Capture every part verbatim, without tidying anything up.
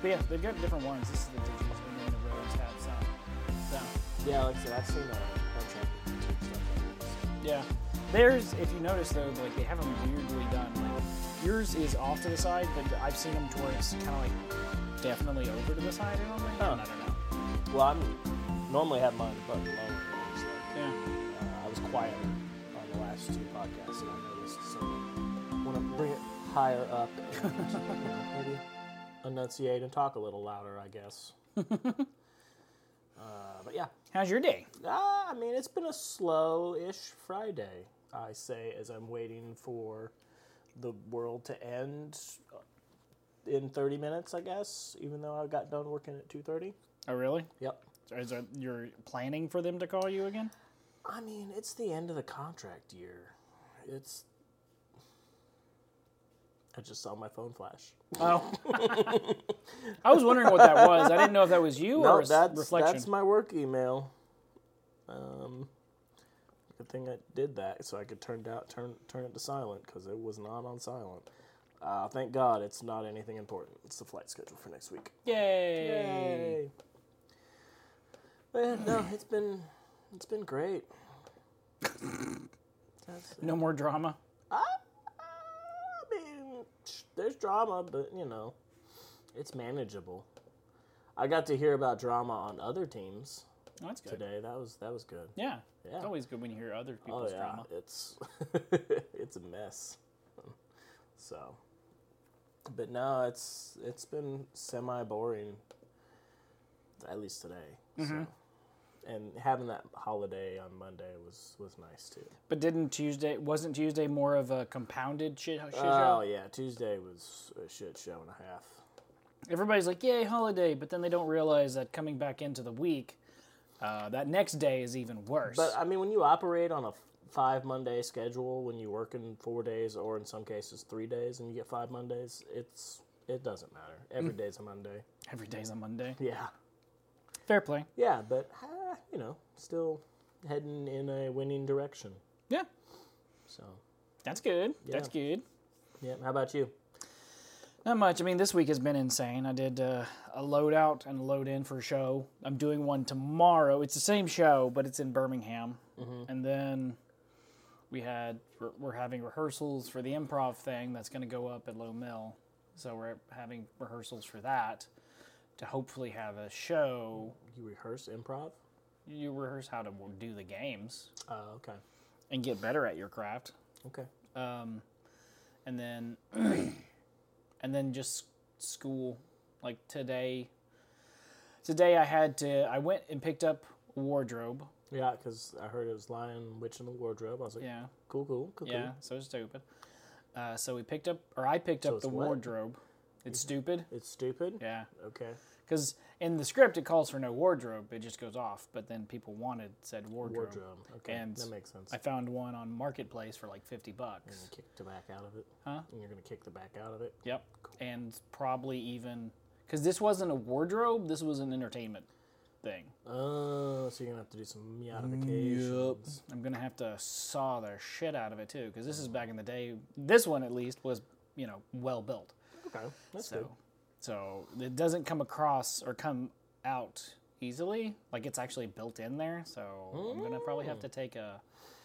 But yeah, they've got different ones. This is the digital and then the roads have some. So Yeah, like I said, I've seen a bunch of YouTube stuff like this. yeah, theirs. If you notice though, like they have them weirdly done. Like yours is off to the side, but I've seen them to where it's kind of like definitely over to the side or something. Oh. I don't know. Well, I'm normally have mine button lower. It was like, Yeah. uh, I was quieter on the last two podcasts, and I noticed. So I want to bring it higher up and you know, maybe enunciate and talk a little louder, I guess. uh, but yeah. How's your day? Uh, I mean, it's been a slow-ish Friday, I say, as I'm waiting for the world to end in thirty minutes, I guess, even though I got done working at two thirty. Oh, really? Yep. So is that you're planning for them to call you again? I mean, it's the end of the contract year. It's... I just saw my phone flash. Oh. I was wondering what that was. I didn't know if that was you No, or a that's, reflection. that's my work email. Um, good thing I did that so I could turn out turn turn it to silent because it was not on silent. Uh, thank God it's not anything important. It's the flight schedule for next week. Yay! Yay! But no, it's been it's been great. That's, No more drama. I, I mean, there's drama, but you know, it's manageable. I got to hear about drama on other teams Oh, that's good. today. That was that was good. Yeah. Yeah. It's always good when you hear other Oh people's yeah, drama. it's it's a mess. So, but no, it's it's been semi boring. At least today. Mm-hmm. So, and having that holiday on Monday was was nice too. But didn't Tuesday, wasn't Tuesday more of a compounded shit, shit Oh show? yeah, Tuesday was a shit show and a half. Everybody's like, yay, holiday, but then they don't realize that coming back into the week, uh, that next day is even worse. But I mean, when you operate on a five Monday schedule, when you work in four days or in some cases three days, and you get five Mondays, it's it doesn't matter. Every day's a Monday. Every day's a Monday. Yeah, Fair play. yeah, but uh, you know, still heading in a winning direction. Yeah, So that's good. Yeah. That's good. yeah, how about you? Not much. I mean, this week has been insane. I did uh, a load out and a load in for a show. I'm doing one tomorrow. It's the same show, but it's in Birmingham. Mm-hmm. And then we had we're, we're having rehearsals for the improv thing that's going to go up at Low Mill. So we're having rehearsals for that to hopefully have a show. You rehearse improv? You rehearse how to do the games Oh, okay, and get better at your craft. okay. Um, and then and then just school. Like today, today I had to. I went and picked up a wardrobe. Yeah, because I heard it was Lion Witch in the Wardrobe. I was like, Yeah, cool, cool, cool, yeah. cool. So stupid. Uh, so we picked up, or I picked So up it's the what? wardrobe. It's stupid. It's stupid? Yeah, Okay. because in the script it calls for no wardrobe. It just goes off. But then people wanted said wardrobe. Wardrobe. Okay, And that makes sense. I found one on Marketplace for like fifty bucks. And you kick the back out of it? Huh? And you're going to kick the back out of it? Yep. And probably even because this wasn't a wardrobe. This was an entertainment thing. Oh, so you're going to have to do some modifications. I'm gonna have to saw the shit out of it too, because this is back in the day. This one at least was, you know, well built. Okay, that's So, good. so it doesn't come across or come out easily. Like it's actually built in there. So I'm gonna probably have to take a,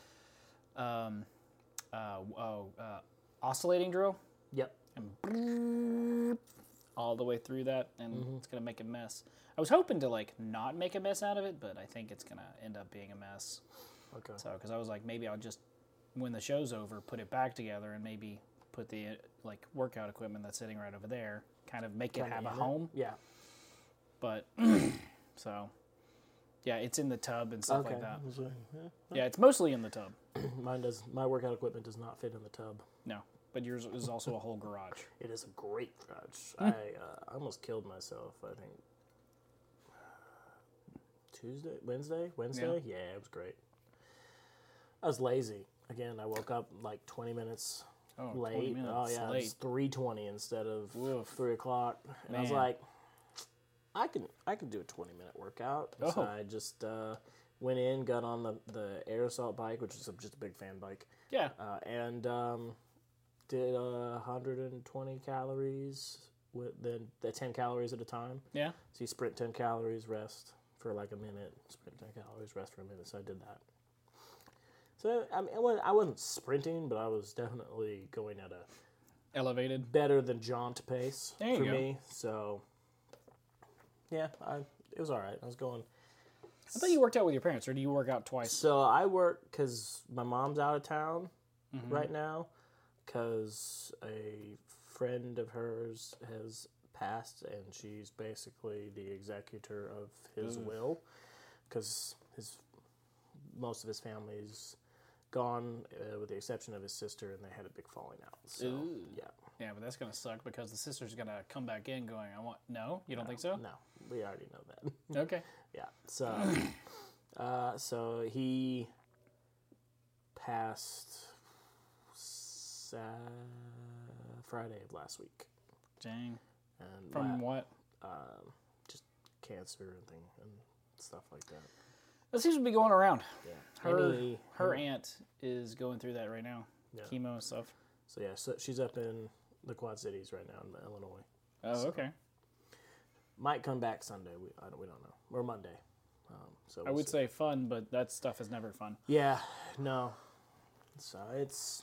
um, uh, oh, uh, oscillating drill Yep. and all the way through that, and it's gonna make a mess. I was hoping to like not make a mess out of it, but I think it's gonna end up being a mess. Okay. So, because I was like, maybe I'll just, when the show's over, put it back together and maybe put the like workout equipment that's sitting right over there, kind of make it Kinda have a in it. home. Yeah. But so, yeah, it's in the tub and stuff Okay. like that. So, yeah. Yeah, it's mostly in the tub. Mine does. My workout equipment does not fit in the tub. No, but yours is also a whole garage. It is a great garage. I uh, almost killed myself. I think Tuesday, Wednesday, Wednesday. Yeah. it was great. I was lazy again. I woke up like twenty minutes Oh, late. twenty minutes oh yeah, late. it's three twenty instead of Woof. three o'clock. And I was Man. like, I can I can do a twenty minute workout. Oh. So I just uh, went in, got on the the air assault bike, which is a, just a big fan bike, Yeah. uh, and um, did uh, one hundred twenty calories with the, the ten calories at a time. Yeah. So you sprint ten calories, rest for like a minute, sprint ten calories, rest for a minute. So I did that. So I mean, I wasn't, I wasn't sprinting, but I was definitely going at a Elevated. better than jaunt pace There you for go. me. So yeah, I it was all right. I was going. I thought you worked out with your parents, or do you work out twice? So I work because my mom's out of town Mm-hmm. right now because a friend of hers has passed and she's basically the executor of his Ooh. will because his most of his family's gone uh, with the exception of his sister, and they had a big falling out. So Ooh. yeah. Yeah, but that's gonna suck because the sister's gonna come back in going, "I want." No, you don't think so? No, we already know that. Okay. Yeah. So, uh, so he passed sa- Friday of last week, Dang. and From la- what? um, just cancer and thing and stuff like that. That seems to be going around. Yeah. Her Any- her aunt is going through that right now. Yeah. Chemo and stuff. So yeah, so she's up in the Quad Cities right now in Illinois. Oh, So, okay. Might come back Sunday. We I don't, we don't know, or Monday. Um, so I we'll would see. say fun, but that stuff is never fun. Yeah, no. So it's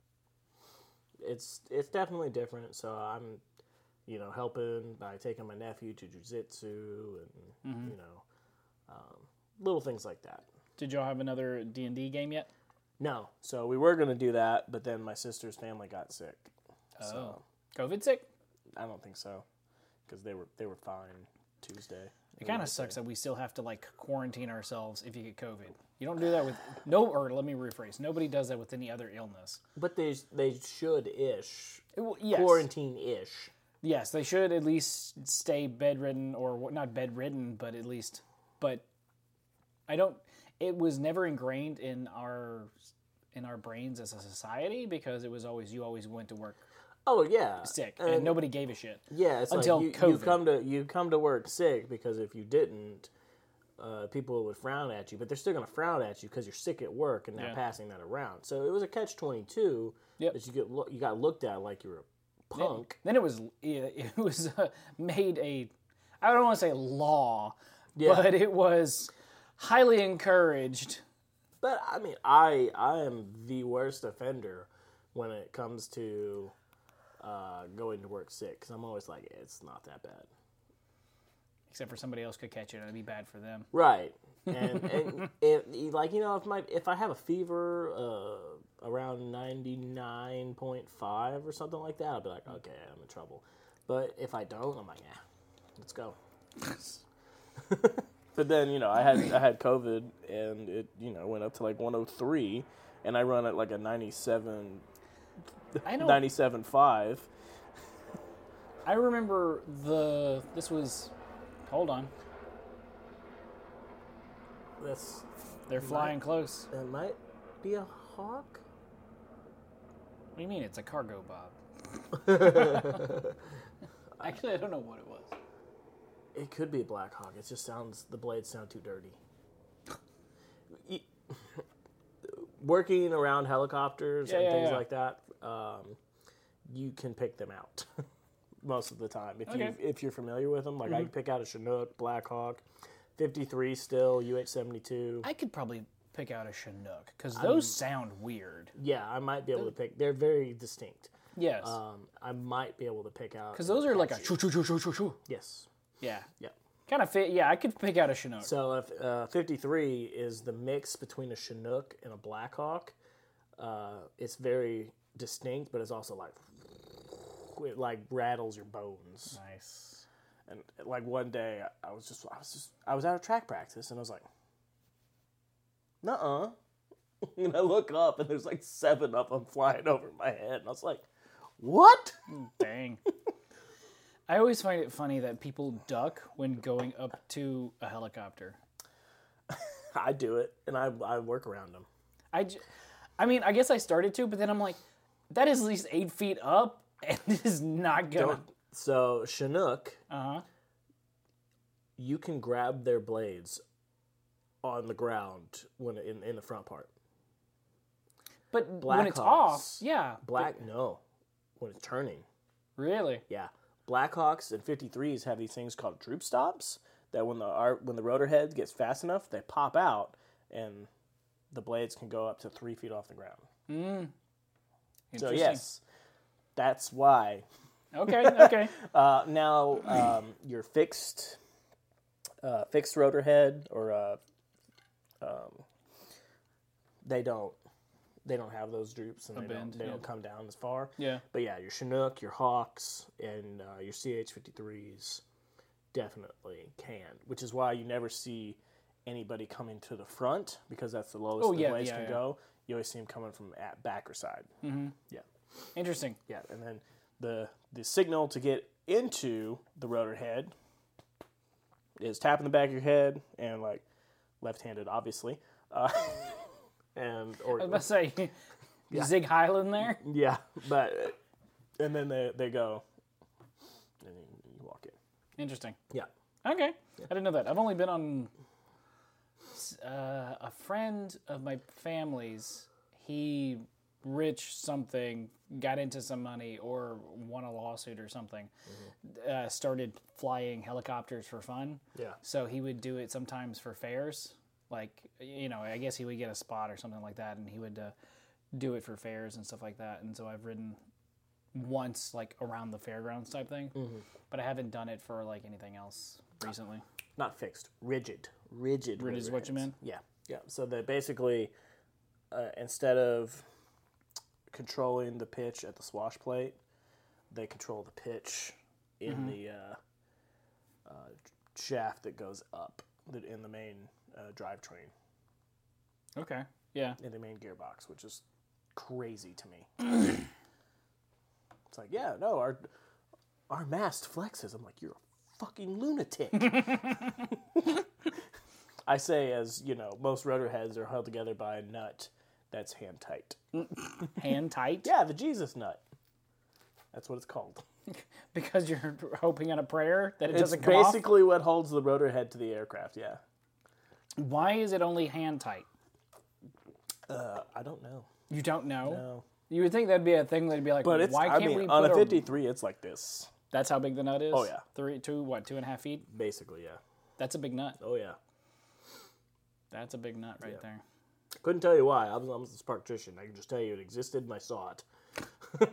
it's it's definitely different. So I'm, you know, helping by taking my nephew to jiu-jitsu and Mm-hmm. you know, um, little things like that. Did y'all have another D and D game yet? No, so we were gonna do that, but then my sister's family got sick. So COVID sick? I don't think so, because they were they were fine Tuesday. It kind of sucks that we still have to like quarantine ourselves if you get COVID. You don't do that with no, or let me rephrase. Nobody does that with any other illness. But they they should ish It will- yes, quarantine ish. yes, they should at least stay bedridden or what- not bedridden, but at least. But I don't. It was never ingrained in our in our brains as a society because it was always you always went to work Oh yeah, sick and, nobody gave a shit. Yeah, it's Until like you, you COVID. come to you come to work sick because if you didn't, uh, people would frown at you. But they're still going to frown at you because you're sick at work and not Yeah. passing that around. So it was a catch twenty two Yep. that you get lo- you got looked at like you were a punk. Then it was it was uh, made a I don't want to say law, Yeah. but it was highly encouraged. But I mean, I I am the worst offender when it comes to uh, going to work sick because I'm always like, it's not that bad. Except for somebody else could catch it, and it'd be bad for them. Right. And, and it, like, you know, if my if I have a fever uh, around ninety-nine point five or something like that, I'll be like, okay, I'm in trouble. But if I don't, I'm like, yeah, let's go. But then, you know, I had I had COVID, and it, you know, went up to like one oh three, and I run at like a ninety-seven, I know. ninety-seven point five. I remember the this was. Hold on, That's they're flying close. that might be a hawk. What do you mean? It's a cargo bob. Actually, I don't know what it was. It could be a Black Hawk. It just sounds, the blades sound too dirty. You- Working around helicopters Yeah, and yeah, things yeah. like that, um, you can pick them out most of the time if you Okay. if you're familiar with them. Like Mm-hmm. I can pick out a Chinook, Black Hawk, fifty-three still, U H seventy-two. I could probably pick out a Chinook because those sound weird. Yeah, I might be able to pick. They're very distinct. Yes, Um, I might be able to pick out because an those are like a Apache. choo choo choo choo choo choo. Yes. Yeah, Yeah. kind of fit. Yeah, I could pick out a Chinook. So if uh, fifty-three is the mix between a Chinook and a Black Hawk, uh, it's very distinct, but it's also like it like rattles your bones. Nice. And like one day, I was just I was just I was out of track practice, and I was like, "Nuh-uh." And I look up, and there's like seven of them flying over my head, and I was like, "What?" Dang. I always find it funny that people duck when going up to a helicopter. I do it, and I I work around them. I, j- I mean, I guess I started to, but then I'm like, that is at least eight feet up, and it is not gonna. Don't, so Chinook, Uh huh. you can grab their blades on the ground when in in the front part. But Black when it's Hawks. off, yeah. Black, no, when it's turning, Really? yeah. Blackhawks and fifty-threes have these things called droop stops that when the our, when the rotor head gets fast enough, they pop out and the blades can go up to three feet off the ground. Mm. So yes, that's why. Okay. Okay. uh, now um, your fixed uh, fixed rotor head or uh, um, they don't they don't have those droops and A they bend, don't they yeah. don't come down as far. Yeah. But yeah, your Chinook, your Hawks, and uh, your C H fifty-threes definitely can, which is why you never see anybody coming to the front because that's the lowest Oh, the yeah, blades yeah, can yeah. go. You always see them coming from at back or side. Mm-hmm. Yeah. Interesting. Yeah, and then the the signal to get into the rotor head is tapping the back of your head and like left-handed, obviously, uh, and or I was about to say, Zig Highland there. yeah, but and then they they go and you, you walk in. Interesting. Yeah, Okay. I didn't know that. I've only been on uh, a friend of my family's. He rich something got into some money or won a lawsuit or something. Mm-hmm. Uh, started flying helicopters for fun. yeah, So he would do it sometimes for fairs. Like, you know, I guess he would get a spot or something like that, and he would uh, do it for fairs and stuff like that. And so I've ridden once, like, around the fairgrounds type thing. Mm-hmm. But I haven't done it for, like, anything else recently. not fixed, rigid, rigid. Rigid is rotor what you heads. mean? Yeah, yeah. So they basically uh, instead of controlling the pitch at the swash plate, they control the pitch in mm-hmm. the uh, uh, shaft that goes up in the main uh, drivetrain. Okay, yeah. In the main gearbox, which is crazy to me. It's like, yeah, no, our our mast flexes. I'm like, you're a fucking lunatic. I say, as you know, most rotor heads are held together by a nut that's hand tight. Hand tight? Yeah, the Jesus nut. That's what it's called. Because you're hoping on a prayer that it It's doesn't come off? basically what holds the rotor head to the aircraft, yeah. Why is it only hand tight? Uh, I don't know. You don't know? No. You would think that'd be a thing that'd be like, But it's, why I can't mean, we on put a fifty-three, it's like this. That's how big the nut is? Oh, yeah. Three, two, what, two and a half feet? Basically, yeah. That's a big nut. Oh, yeah. That's a big nut right Yeah. there. Couldn't tell you why. I was, I was a Sparktrician. I can just tell you it existed and I saw it.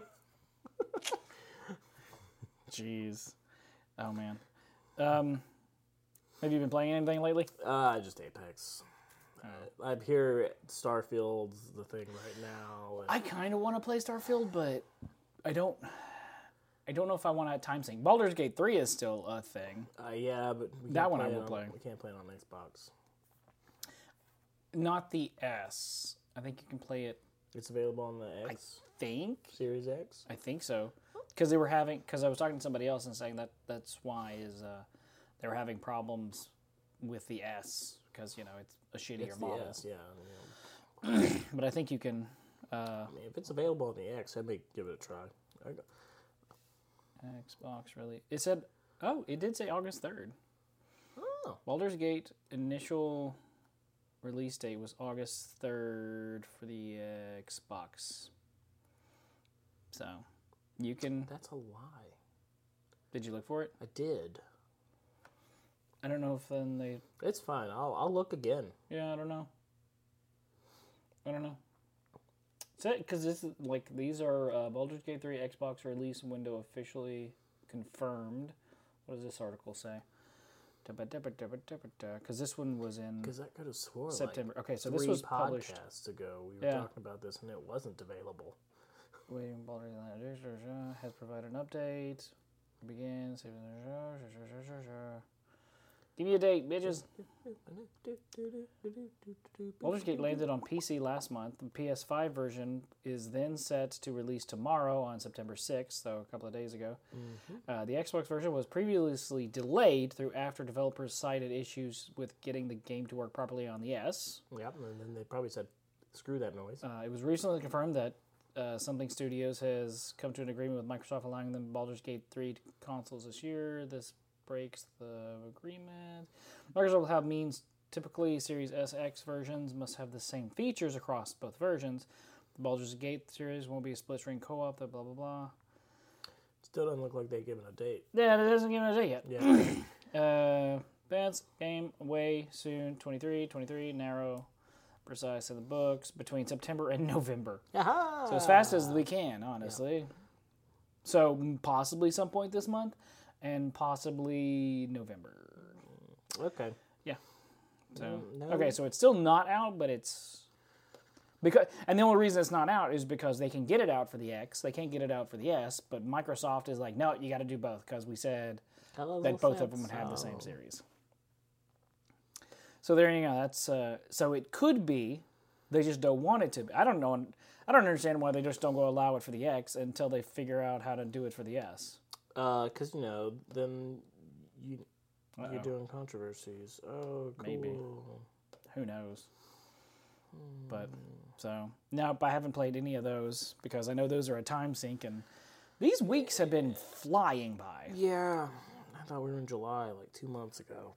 Jeez. Oh, man. Um, have you been playing anything lately? Uh, just Apex. Uh, I'm here at Starfield's the thing right now. And I kind of want to play Starfield, but I don't... I don't know if I want to time sync. Baldur's Gate three is still a thing. Uh, yeah, but we That can't one I play will on- play. We can't play it on Xbox. Not the S. I think you can play it, It's available on the X, I think. Series X. I think so. Because they were having... Because I was talking to somebody else and saying that that's why is uh, they were having problems with the S. Because, you know, it's a shittier It's the model. S, yeah. You know. But I think you can... Uh, I mean, if it's available on the X, I may give it a try. I go- Xbox really. It said, oh, it did say August third. Oh, Baldur's Gate initial release date was August third for the uh, Xbox. So, you can. that's a lie. Did you look for it? I did. I don't know if then they. It's fine. I'll I'll look again. Yeah, I don't know. I don't know. Because this is like these are uh, Baldur's Gate three Xbox release window officially confirmed. What does this article say? Because this one was in Because I could have swore September. Like okay, so three this was published. podcasts ago. We were Yeah. talking about this, and it wasn't available. Waiting Baldur's Gate has provided an update. Begins. Give me a date, bitches. Baldur's Gate landed on P C last month. The P S five version is then set to release tomorrow on September sixth, so a couple of days ago. Mm-hmm. Uh, the Xbox version was previously delayed through after developers cited issues with getting the game to work properly on the S. Yep, and then they probably said, screw that noise. Uh, it was recently confirmed that uh, Something Studios has come to an agreement with Microsoft allowing them Baldur's Gate three consoles this year. This breaks the agreement. Microsoft will have means typically Series S X versions must have the same features across both versions. The Baldur's Gate series won't be a split screen co-op, blah, blah, blah. Still doesn't look like they've given a date. Yeah, it doesn't give it a date yet. Yeah. uh, Advance game away soon. twenty-three, twenty-three, narrow, precise in the books between September and November. Aha! So as fast as we can, honestly. Yeah. So possibly some point this month, and possibly November. Okay. Yeah. So no. okay, so it's still not out, but it's because, and the only reason it's not out is because they can get it out for the X, they can't get it out for the S, but Microsoft is like, no, you got to do both because we said that both of them would have the same series. So there you go. That's uh, so it could be they just don't want it to be. I don't know. I don't understand why they just don't go allow it for the X until they figure out how to do it for the S. Uh, cause you know, then you Uh-oh. you're doing controversies. Oh, cool. Maybe. Who knows? But so nope, I haven't played any of those because I know those are a time sink, and these weeks have been flying by. Yeah, I thought we were in July like two months ago.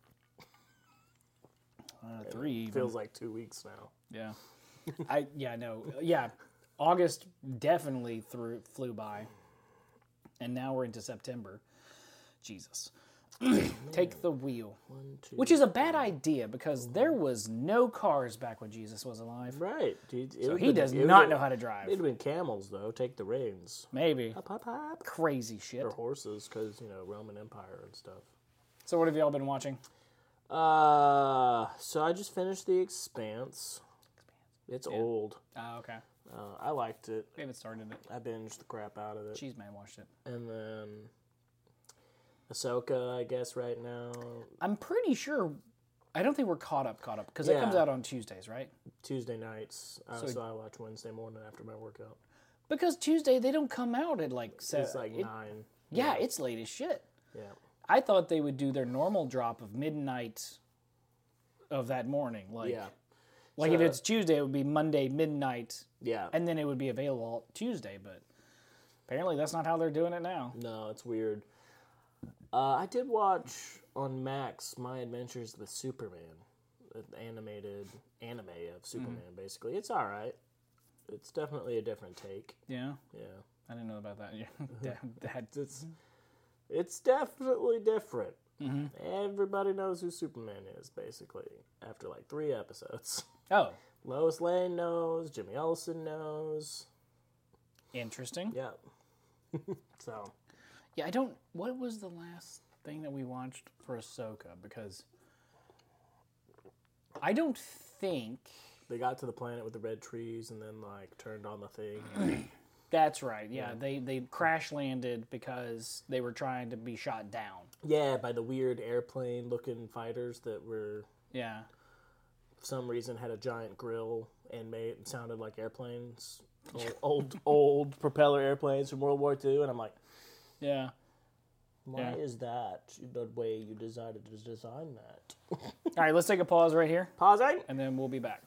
Uh, three even. Feels like two weeks now. Yeah. I yeah no yeah, August definitely through flew by, and now we're into September. Jesus, take the wheel, One, two, which is a bad idea because there was no cars back when Jesus was alive. right. Dude, So he does not know how to drive. It'd have been camels though. Take the reins. Maybe Hop, hop, hop. crazy shit. Or horses, because you know Roman Empire and stuff. So what have y'all been watching? Uh, so I just finished The Expanse. It's Yeah. old. Oh, okay. Uh, I liked it. We haven't started it. I binged the crap out of it. Cheese Man watched it. And then Ahsoka, I guess, right now. I'm pretty sure. I don't think we're caught up, caught up, because it Yeah. comes out on Tuesdays, right? Tuesday nights. Uh, So- so, I watch Wednesday morning after my workout. Because Tuesday they don't come out at like seven. It's like it- nine. yeah, it's late as shit. Yeah. I thought they would do their normal drop of midnight of that morning. Like, Yeah. like So- if it's Tuesday, it would be Monday midnight, Yeah. and then it would be available Tuesday. But apparently, that's not how they're doing it now. No, it's weird. Uh, I did watch on Max My Adventures with Superman, an animated anime of Superman. Mm-hmm. Basically, it's all right. It's definitely a different take. Yeah, Yeah, I didn't know about that. Yeah, that, that- it's it's definitely different. Mhm. Everybody knows who Superman is, basically, after like three episodes. Oh, Lois Lane knows. Jimmy Olsen knows. interesting. Yeah. So Yeah, I don't. What was the last thing that we watched for Ahsoka? Because I don't think they got to the planet with the red trees, and then like turned on the thing. that's right. Yeah, they they crash landed because they were trying to be shot down. Yeah, by the weird airplane-looking fighters that were, Yeah, for some reason, had a giant grill and made sounded like airplanes, old old, old propeller airplanes from World War Two. And I'm like, yeah. why Yeah. is that the way you decided to design that? All right, let's take a pause right here, Pausing. and then we'll be back.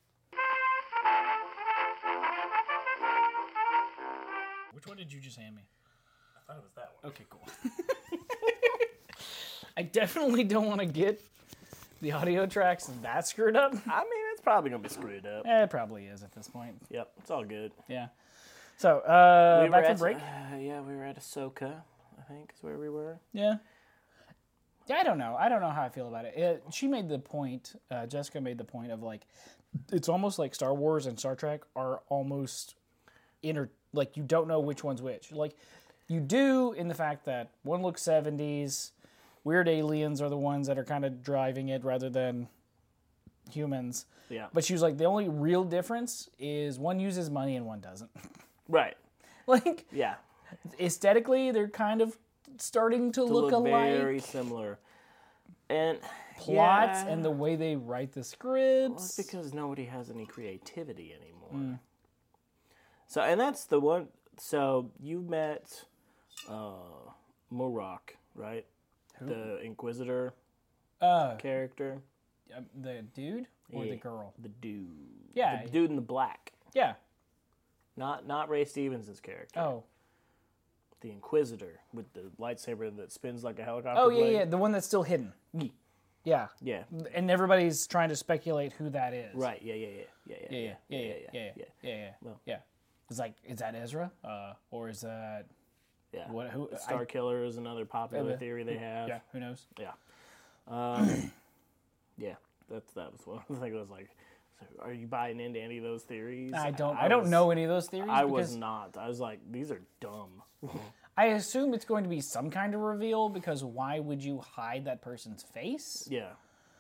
Which one did you just hand me? I thought it was that one. Okay, cool. I definitely don't want to get the audio tracks that screwed up. I mean, it's probably gonna be screwed up. Eh, it probably is at this point. Yep, it's all good. Yeah. So, uh, We back were from at, break. Uh, yeah, we were at Ahsoka, I think, is where we were. Yeah. Yeah, I don't know. I don't know how I feel about it. it she made the point, uh, Jessica made the point of like, it's almost like Star Wars and Star Trek are almost inter, like you don't know which one's which. Like, you do in the fact that one looks seventies, weird aliens are the ones that are kind of driving it rather than humans. Yeah. But she was like, the only real difference is one uses money and one doesn't. Right. Like, Yeah. aesthetically, they're kind of starting to, To look, look alike. very similar. And Plots yeah, and the way they write the well, scripts. it's because nobody has any creativity anymore. Mm. So, and that's the one. So you met uh, Morok, right? The Inquisitor uh, character. uh, the dude or Yeah. the girl? The dude. Yeah. The dude in the black. Yeah. Not not Ray Stevens' character. Oh. The Inquisitor with the lightsaber that spins like a helicopter Oh yeah, blade. yeah, the one that's still hidden. Ye. Yeah. Yeah. And everybody's trying to speculate who that is. Right. Yeah. Yeah. Yeah. Yeah. Yeah, yeah, yeah, yeah, yeah, yeah, yeah. yeah. Well. yeah. It's like, is that Ezra? Uh, or is that Yeah. What? Who? Star I, Killer is another popular uh, theory they have. yeah. Who knows? Yeah. Um, yeah. That's that was one. I think it was like, so are you buying into any of those theories? I don't. I, I don't was, know any of those theories. I because was not. I was like, these are dumb. I assume it's going to be some kind of reveal because why would you hide that person's face Yeah.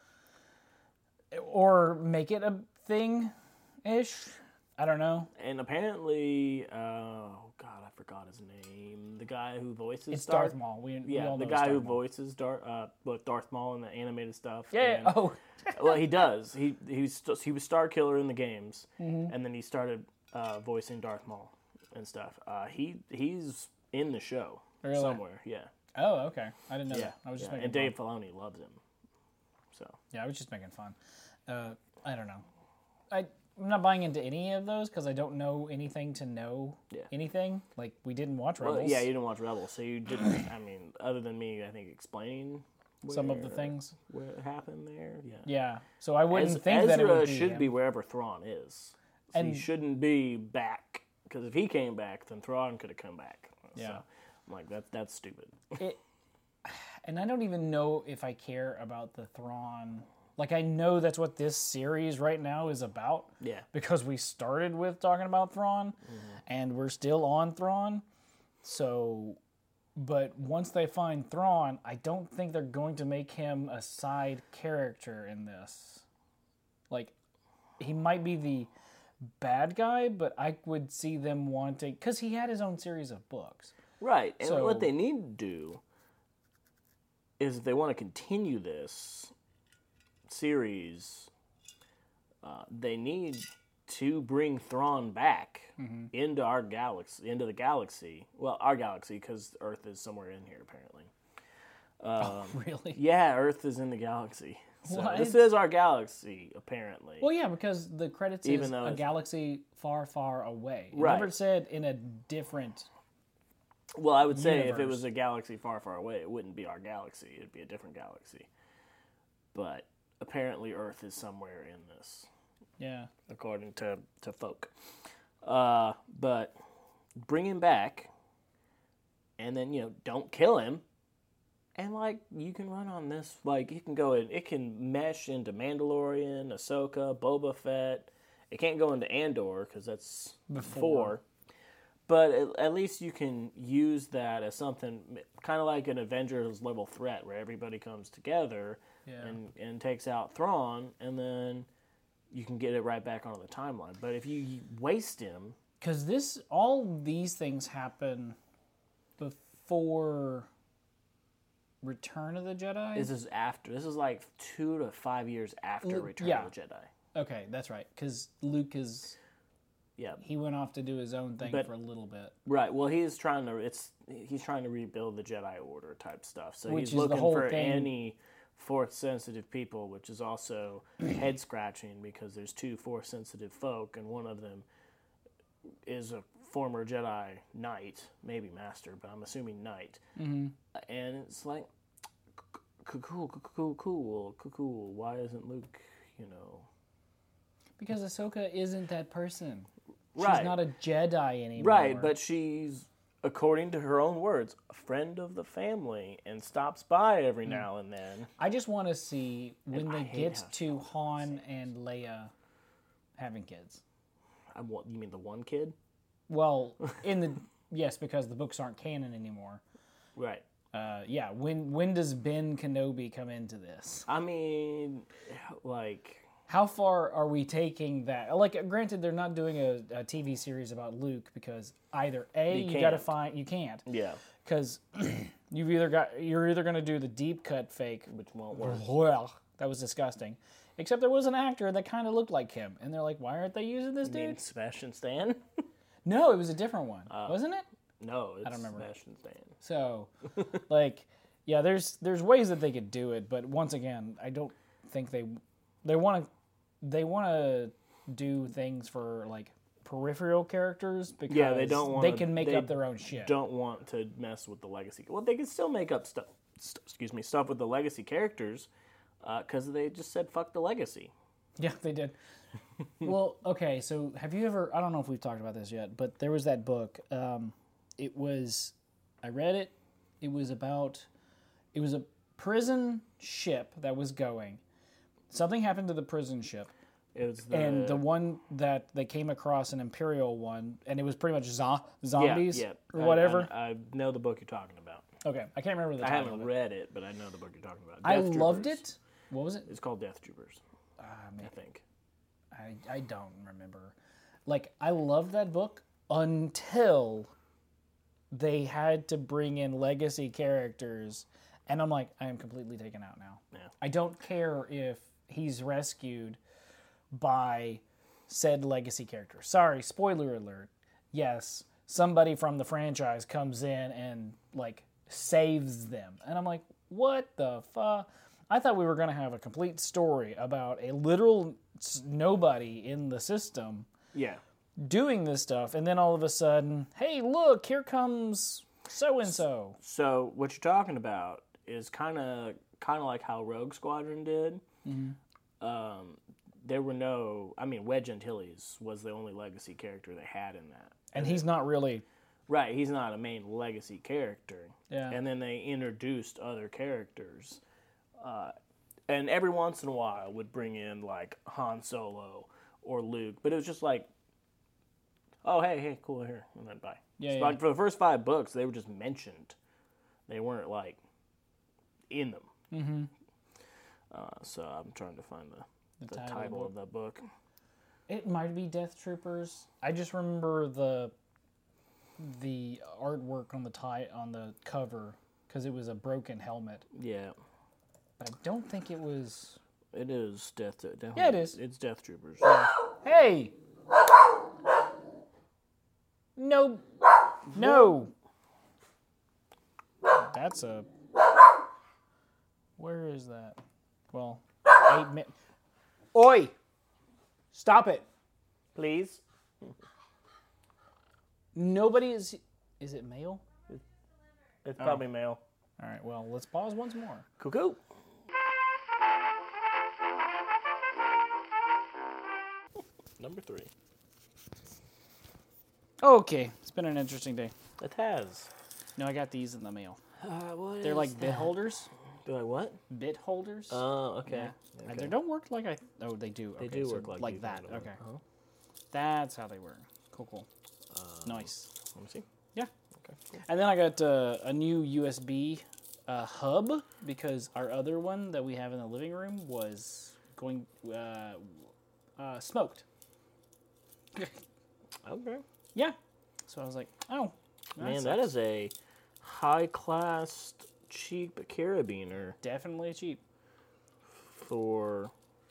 or make it a thing, ish? I don't know. And apparently, uh, oh god, I forgot his name. The guy who voices It's Darth, Darth Maul. We, we Yeah, all the know guy it's who Darth Maul. voices Darth, uh, what, Darth Maul in the animated stuff. Yeah. and- yeah. Oh. well, he does. He he was st- he was Star Killer in the games, Mm-hmm. and then he started uh, voicing Darth Maul and stuff. Uh, he he's in the show Really? somewhere. Yeah, Oh. Okay. I didn't know yeah. that. I was just yeah. making And fun. Dave Filoni loves him. So Yeah, I was just making fun. Uh, I don't know. I, I'm not buying into any of those because I don't know anything to know Yeah. anything. Like, we didn't watch Rebels. well, yeah, you didn't watch Rebels, so you didn't. I mean, other than me, I think explaining Some of the where- things. what happened there. Yeah. Yeah. So I wouldn't Ez- think Ezra that it would be should him. be wherever Thrawn is. So And- he shouldn't be back because if he came back, then Thrawn could have come back. Yeah. So, I'm like that. That's stupid. It, and I don't even know if I care about the Thrawn. Like, I know that's what this series right now is about. Yeah. Because we started with talking about Thrawn, and we're still on Thrawn. So, but once they find Thrawn, I don't think they're going to make him a side character in this. Like, he might be the bad guy, but I would see them wanting... Because he had his own series of books. Right. And So- what they need to do is if they want to continue this series, uh, they need to bring Thrawn back into our galaxy, into the galaxy. Well, our galaxy, because Earth is somewhere in here, apparently. Um, Really? Yeah, Earth is in the galaxy. So What? this is our galaxy, apparently. Well, yeah, because the credits Even is though a it's- galaxy far, far away. It Right. never said in a different... Well, I would say if it universe. was a galaxy far, far away, it wouldn't be our galaxy. It'd be a different galaxy. But apparently Earth is somewhere in this, Yeah. according to, to folk. Uh, but bring him back, and then, you know, don't kill him. And, like, you can run on this. Like, you can go in, it can mesh into Mandalorian, Ahsoka, Boba Fett. It can't go into Andor, because that's Before. before. But at, at least you can use that as something kind of like an Avengers level threat where everybody comes together Yeah. and, and takes out Thrawn, and then you can get it right back onto the timeline. But if you waste him, Because this, all these things happen before Return of the Jedi? this is after. This is like two to five years after L- Return yeah. of the Jedi. Okay, that's right. Because Luke is... Yeah, He went off to do his own thing But- for a little bit. right. Well, he's trying to. It's he's trying to rebuild the Jedi Order type stuff. So Which he's is the looking whole for thing. any force sensitive people, which is also head scratching because there's two force sensitive folk, and one of them is a former Jedi Knight, maybe Master, but I'm assuming Knight. Mm-hmm. And it's like, cool, cool, cool, cool, cool. Why isn't Luke, you know? Because Ahsoka isn't that person. Right. She's not a Jedi anymore. Right, but she's, according to her own words, a friend of the family and stops by every now and then. I just want to see when I they hate get how to Han and Leia having kids. I want, you mean the one kid? Well, in the... Yes, because the books aren't canon anymore. Right. Uh, yeah, when when does Ben Kenobi come into this? I mean, like, How far are we taking that? Like, granted, they're not doing a, a T V series about Luke because either A, You you, got to can't. find... You can't. yeah, Because you've either got... You're either going to do the deep cut fake. which won't work. Well, that was disgusting. Except there was an actor that kind of looked like him. And they're like, why aren't they using this I mean, dude? Sebastian Stan? No, it was a different one. wasn't it? No, it's don't remember. Sebastian Stan. So, like, yeah, there's there's ways that they could do it, but once again, I don't think they they want to they want to do things for like peripheral characters because Yeah, they don't want. they can make up their own shit. Don't want to mess with the legacy. Well, they can still make up stuff. St- excuse me, stuff with the legacy characters, because they just said fuck the legacy. Yeah, they did. Well, okay, so have you ever? I don't know if we've talked about this yet, but there was that book. Um, it was I read it. It was about, it was a prison ship that was going. Something happened to the prison ship. It was the, And the one that they came across, an Imperial one, and it was pretty much zo- zombies yeah, yeah. or I- whatever. I, I know the book you're talking about. Okay, I can't remember the I title haven't of it. read it, but I know the book you're talking about. I Death loved Troopers. it. What was it? It's called Death Troopers, Uh, man, I think. I, I don't remember. Like, I loved that book until they had to bring in legacy characters. And I'm like, I am completely taken out now. Yeah. I don't care if he's rescued by said legacy character. Sorry, spoiler alert. Yes, somebody from the franchise comes in and, like, saves them. And I'm like, what the fuck? I thought we were going to have a complete story about a literal s- nobody in the system Yeah. doing this stuff, and then all of a sudden, hey, look, here comes so-and-so. So what you're talking about is kind of kind of like how Rogue Squadron did. Mm-hmm. Um, there were no, I mean, Wedge Antilles was the only legacy character they had in that. And he's not really... Right, he's not a main legacy character. Yeah. And then they introduced other characters. Uh, and every once in a while would bring in, like, Han Solo or Luke. But it was just like, oh, hey, hey, cool, here, and then bye. Yeah, So, yeah. like, for the first five books, they were just mentioned. They weren't, like, in them. Mm-hmm. Uh, so I'm trying to find the, The the, title of title the of that book. It might be Death Troopers. I just remember the the artwork on the tie on the cover because it was a broken helmet. Yeah, But I don't think it was... it is Death. Definitely, Yeah, it is. It's Death Troopers. Hey! No. No. That's a... Where is that? Well, eight minutes. Oi! Stop it. Please. Nobody is... Is it male? It's probably male. All right, well, let's pause once more. Cuckoo. Number three. Okay, it's been an interesting day. It has. No, I got these in the mail. Uh, what They're is like bit that? holders. They're like what? Bit holders. Oh, okay. Yeah. Okay. They don't work like I... Oh, they do. They Okay, do so work like like these that. kind of Okay. ones. Uh-huh. That's how they work. Cool, cool. Nice. Let me see. Yeah. Okay. Cool. And then I got uh, a new U S B uh, hub because our other one that we have in the living room was going uh, uh, smoked. Okay. Yeah. So I was like, oh, Man, that is a high-class, cheap carabiner definitely cheap. for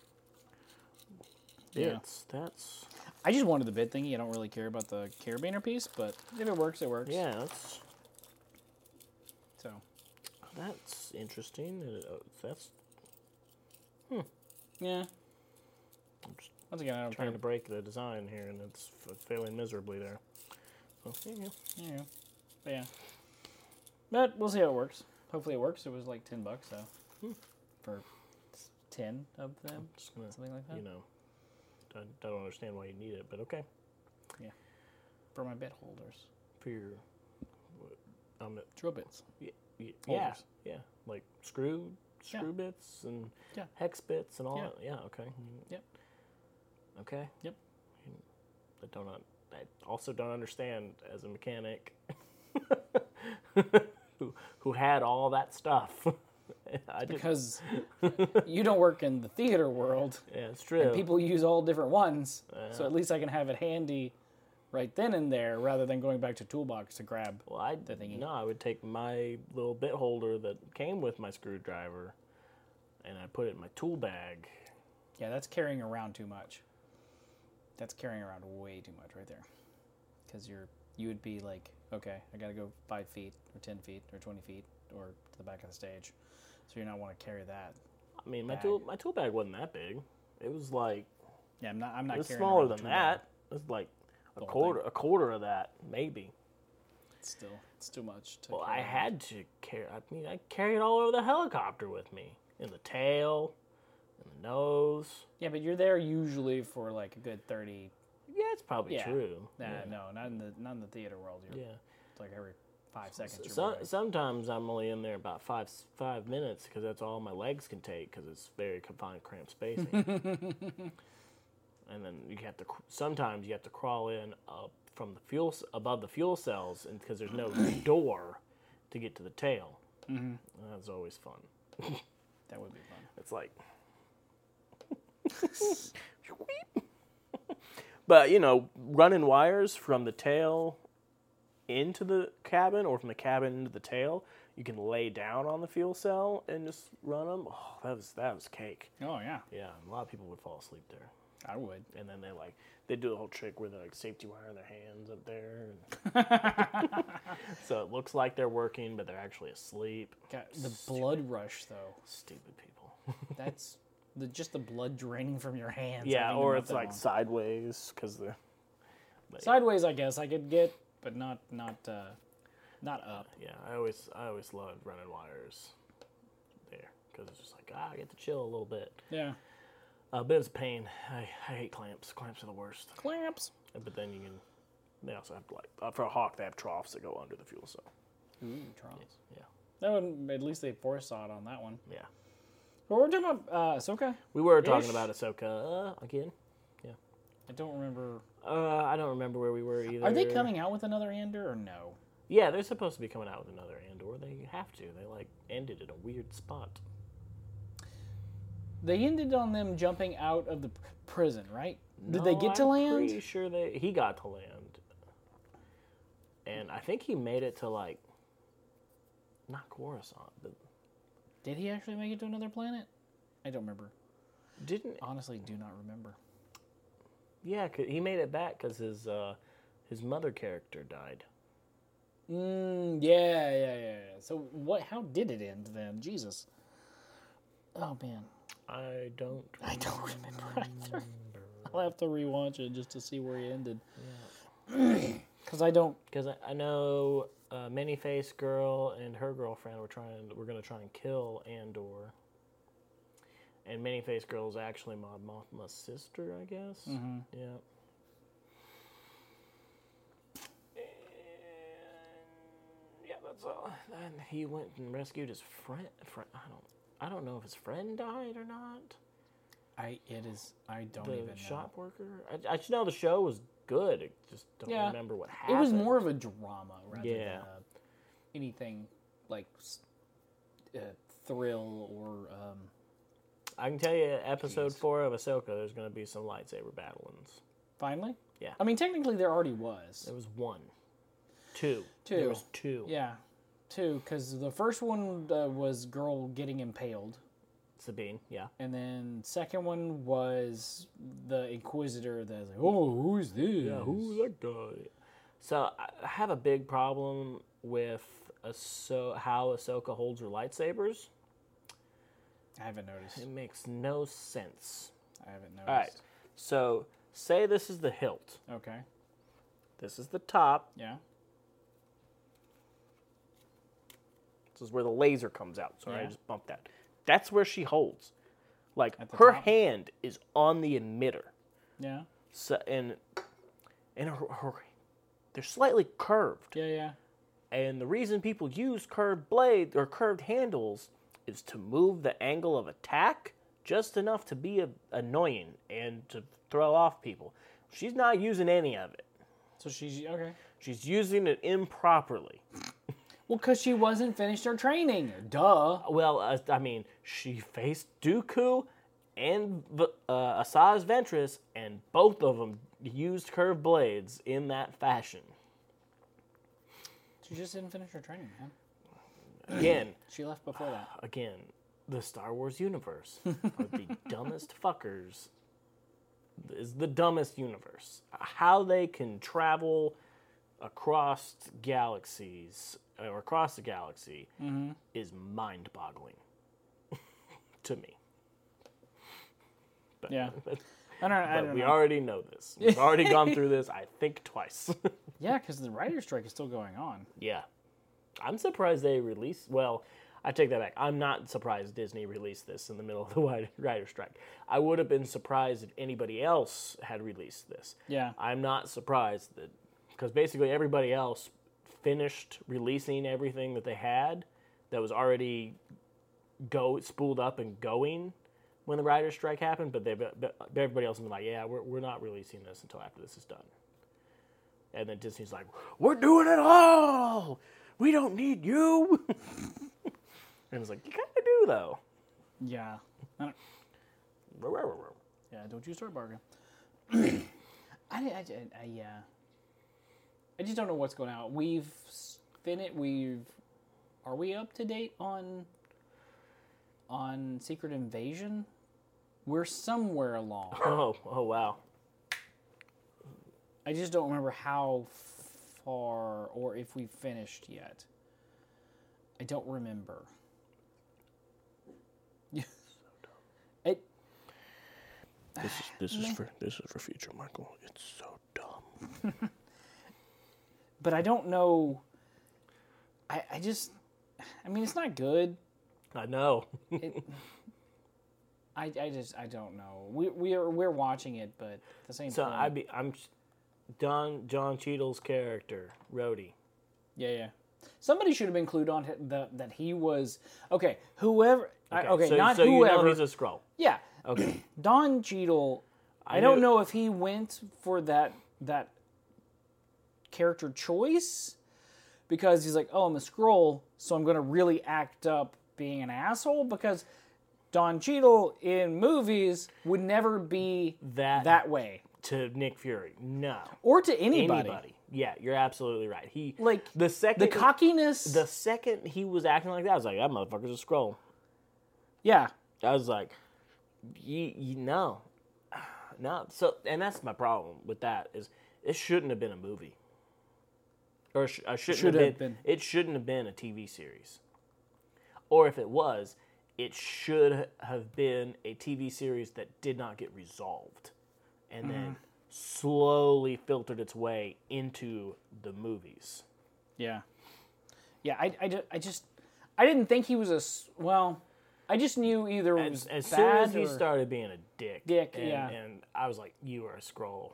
Yeah. bits. That's I just wanted the bit thingy. I don't really care about the carabiner piece, but if it works, it works. yeah. That's So that's interesting. Uh, That's yeah. I'm just Once again, I don't trying care. to break the design here, and it's f- failing miserably there. So there you go. Yeah. But yeah. But we'll see how it works. Hopefully it works. It was like ten bucks, so Hmm. for ten of them, Just gonna, something like that. you know, I, I don't understand why you need it, but okay. For my bit holders. For your, um, Drill bits. y- y- yeah, Holders. yeah, like screw, Yeah. screw bits and Yeah. hex bits and all Yeah. that. Yeah, okay. Yep. Okay. Yep. I don't. un- I also don't understand as a mechanic who who had all that stuff. I did, Because you don't work in the theater world. yeah, it's true. And people use all different ones. So Yeah. at least I can have it handy right then and there rather than going back to Toolbox to grab. Well, I the thingy. no, I would take my little bit holder that came with my screwdriver, and I put it in my tool bag. Yeah, that's carrying around too much. That's carrying around way too much right there. Because you're you would be like, okay, I got to go five feet or ten feet or twenty feet or to the back of the stage. So you're not want to carry that. I mean, my Bag. tool my tool bag wasn't that big. It was like Yeah, I'm not. I'm not. it was carrying smaller around than the tool that. bag. It was like a whole quarter a quarter of that maybe. It's still, it's too much. To Well, carry I around. had to carry. I mean, I carried all over the helicopter with me, in the tail, in the nose. Yeah, but you're there usually for like a good thirty. Yeah, it's probably Yeah. true. Nah, yeah. no, not in the not in the theater world. You're Yeah. it's like every five seconds. You're So, moving. sometimes I'm only in there about five five minutes because that's all my legs can take because it's very confined, cramped spacing. And then you have to. cr- Sometimes you have to crawl in up from the fuel s- above the fuel cells, and because there's no door to get to the tail. Mm-hmm. That's always fun. That would be fun. It's like. But you know, running wires from the tail into the cabin or from the cabin into the tail, you can lay down on the fuel cell and just run them. Oh, that was that was cake. Oh yeah, Yeah, a lot of people would fall asleep there. I would. And then they like they do the whole trick where they like safety wire their hands up there, and so it looks like they're working, but they're actually asleep. God, the blood rush though. Stupid people. That's the just the blood draining from your hands. Yeah, having or them up it's that like long. sideways because the Sideways. I guess I could get, but not not uh, not up. yeah. I always I always loved running wires there because it's just like ah, I get to chill a little bit. Yeah. Uh, but it's a pain. I, I hate clamps. Clamps are the worst. Clamps. But then you can. They also have like uh, for a hawk they have troughs that go under the fuel cell. Ooh, troughs. Yeah. That one, at least they foresaw it on that one. Yeah. But we're talking about uh, Ahsoka. We were talking Ish. about Ahsoka uh, again. I don't remember. Uh, I don't remember where we were either. Are they coming out with another Andor or no? Yeah, they're supposed to be coming out with another Andor. They have to. They like ended in a weird spot. They ended on them jumping out of the pr- prison, right? Did they No, get to I'm land? Pretty sure they he got to land, and I think he made it to like not Coruscant, but Did he actually make it to another planet? I don't remember. didn't. Honestly, do not remember. Yeah, 'cause he made it back because his uh, his mother character died. Mm, yeah, yeah, yeah, yeah. So what? How did it end then? Jesus. Oh man, I don't. I don't remember either. I'll have to rewatch it just to see where he ended. Because I don't. Because I, I know uh, Many-Face Girl and her girlfriend were trying. We're gonna try and kill Andor. And Many-Face Girl is actually Mon Mothma's sister, I guess. Mm-hmm. Yeah. And yeah, that's all. And he went and rescued his friend. friend I don't. I don't know if his friend died or not. I. It is. I don't The even know. shop worker. I, I just know the show was good. I just don't Yeah. remember what It happened. was more of a drama rather Yeah. than uh, anything like s- uh, thrill or. Um, I can tell you, episode Jeez. four of Ahsoka, there's going to be some lightsaber battlings. finally. Yeah. I mean, technically, there already was. There was one. Two. Two. There was two. Yeah, two. Because the first one uh, was girl getting impaled. Sabine, yeah. And then second one was the Inquisitor that's like, oh, who's this? Yeah, who's that guy? So I have a big problem with Ahso- how Ahsoka holds her lightsabers. I haven't noticed. It makes no sense. I haven't noticed. All right. So say this is the hilt. Okay. This is the top. Yeah. This is where the laser comes out. Sorry, I Yeah. just bumped that. That's where she holds. Like At the her top? hand is on the emitter. Yeah. So and and her, her they're slightly curved. Yeah, yeah. And the reason people use curved blades or curved handles is to move the angle of attack just enough to be a, annoying and to throw off people. She's not using any of it. So she's okay. She's using it improperly. Well, because she wasn't finished her training. Duh. Well, uh, I mean, she faced Dooku and uh, Asajj Ventress, and both of them used curved blades in that fashion. She just didn't finish her training, man. Again, She left before that. again, the Star Wars universe are the dumbest fuckers. Is the dumbest universe. How they can travel across galaxies or across the galaxy Mm-hmm. is mind-boggling to me. But, Yeah. I don't, I but don't we know. already know this. We've already gone through this, I think, twice. Yeah, because the writer's strike is still going on. Yeah. I'm surprised they released... Well, I take that back. I'm not surprised Disney released this in the middle of the wide- writer's strike. I would have been surprised if anybody else had released this. Yeah. I'm not surprised that... Because basically everybody else finished releasing everything that they had that was already go spooled up and going when the writer's strike happened, but, they, but everybody else has been like, yeah, we're, we're not releasing this until after this is done. And then Disney's like, we're doing it all! We don't need you! And it's like, you kind of do, though. Yeah. I don't, yeah, don't you start bargaining. I, I, I, I, yeah. I just don't know what's going on. We've finished, we've, are we up to date on, on Secret Invasion? We're somewhere along. Oh, oh, wow. I just don't remember how far or if we've finished yet. I don't remember. it. This is this is for this is for future, Michael. It's so dumb. But I don't know. I I just. I mean, it's not good. I know. It, I, I just I don't know. We we are we're watching it, but at the same So time. I be I'm Don John Cheadle's character, Rhodey. Yeah, yeah. Somebody should have been clued on the, that he was okay. Whoever. Okay, I, okay so, not so whoever. You know he's a Skrull. Yeah. Okay. Don Cheadle. I, I don't knew- know if he went for that that character choice because he's like, oh, I'm a Skrull, so I'm going to really act up being an asshole because Don Cheadle in movies would never be That that way. To Nick Fury, no. Or to anybody. Anybody. Yeah, you're absolutely right. He Like, the second The cockiness. the second he was acting like that, I was like, that motherfucker's a Skrull. yeah. I was like, you, you no, no. So, and that's my problem with that is it shouldn't have been a movie, or sh- uh, shouldn't Should have, have been, been. It shouldn't have been a T V series, or if it was, it should have been a T V series that did not get resolved, and Mm-hmm. then slowly filtered its way into the movies. Yeah. Yeah, I, I, ju- I just, I didn't think he was a, s- well, I just knew either it was As, as soon bad as he or, started being a dick, Dick, and, yeah. and I was like, you are a Skrull.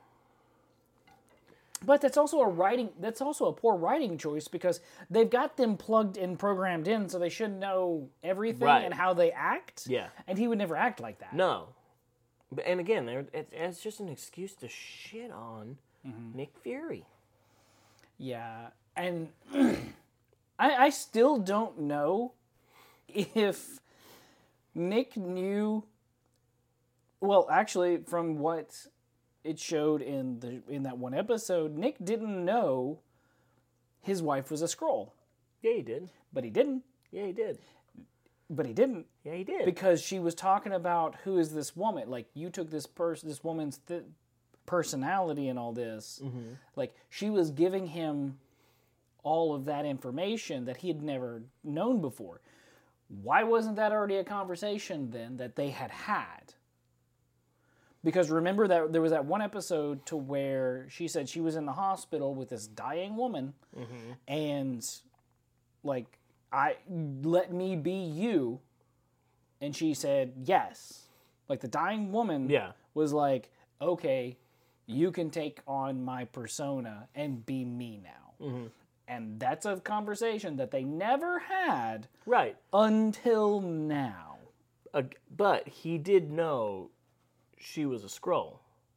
but that's also a writing, that's also a poor writing choice because they've got them plugged and programmed in so they should know everything Right. and how they act. Yeah. And he would never act like that. No. But, and again, there it, it's just an excuse to shit on Mm-hmm. Nick Fury. Yeah. And I, I still don't know if Nick knew, well, actually, from what it showed in the in that one episode, Nick didn't know his wife was a Skrull, Yeah, he did. but he didn't. Yeah, he did. But he didn't Yeah, he did. because she was talking about who is this woman? Like you took this person, this woman's th- personality and all this. Mm-hmm. Like she was giving him all of that information that he had never known before. Why wasn't that already a conversation then that they had had? Because remember that there was that one episode to where she said she was in the hospital with this dying woman, Mm-hmm. and like I let me be you, and she said yes. Like the dying woman Yeah. was like, okay, you can take on my persona and be me now. Mm-hmm. And that's a conversation that they never had Right. until now. Uh, but he did know she was a Skrull.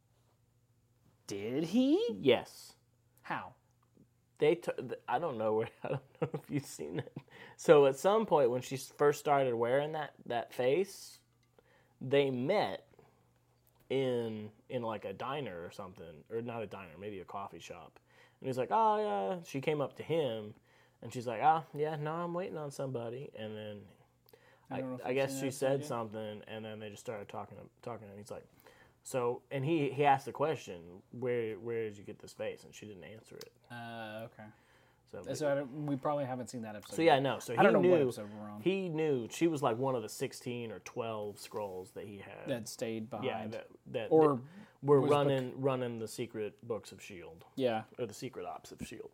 Did he? Yes. How? They. T- I don't know where. I don't know if you've seen it. So at some point when she first started wearing that that face, they met in in like a diner or something, or not a diner, maybe a coffee shop. And he's like, "Oh yeah." She came up to him, and she's like, "Ah, yeah, no, I'm waiting on somebody." And then I I, don't know if I I've guess seen she that said video. something, and then they just started talking talking, and he's like, "So," and he he asked the question, "Where where did you get this face?" And she didn't answer it. Uh, okay. So, So I don't, we probably haven't seen that episode. so yeah, no. So he I don't know knew what episode we're on. he knew she was like one of the sixteen or twelve scrolls that he had. That stayed behind. yeah, that that or that were was running running the secret books of Shield yeah, or the secret ops of Shield.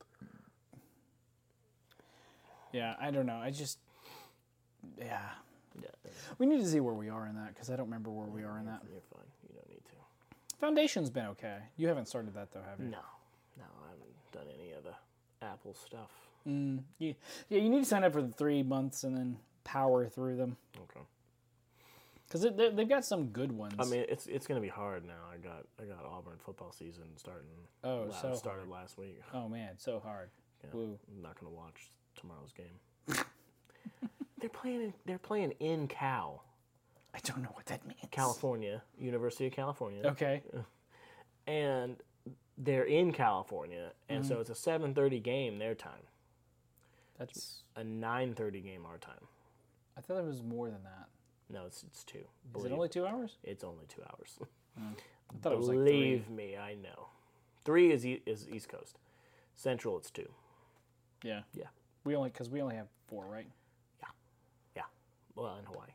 yeah. I don't know. I just yeah. Yeah, We need to see where we are in that because I don't remember where we are in that. you're fine. You don't need to. Foundation's been okay. You haven't started that though, have you? No, no, I haven't done any of the Apple stuff. Mm, you, yeah, you need to sign up for the three months and then power through them. Okay. Because they've got some good ones. I mean, it's it's gonna be hard now. I got I got Auburn football season starting. Oh, last, so started hard. last week. Oh man, so hard. Yeah, Woo. I'm not gonna watch tomorrow's game. they're playing. They're playing in Cal, I don't know what that means. California, University of California. Okay. And they're in California, and mm-hmm. so it's a seven thirty game their time. That's a nine thirty game our time. I thought it was more than that. No, it's it's two. Is Believe, it only two hours? It's only two hours. Mm. I thought it was like three. Believe me, I know. Three is e- is East Coast. Central, it's two. Yeah. Yeah. We only because we only have four, right? Yeah. Yeah. Well, in Hawaii.